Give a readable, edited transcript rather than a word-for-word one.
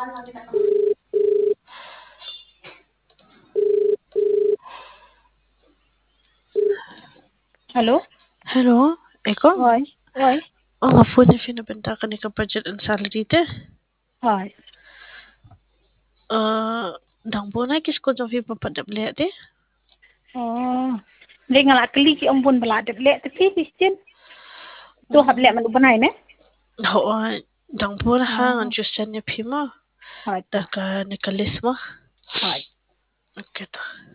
Hello? Hello, Eko? Oi, oi, Nga phone na pinabenta ka ni ka budget and salary te. oi. Dang po na kis ko jong fi papadable te. Oh, le ngala kli ki ombun bala de le te fi pistin. Tu hab le man banai ne? Oo, dang po na hang ang Oh, just niya pi mo. oi ta, Daka nakalis mo. oi. Okay to.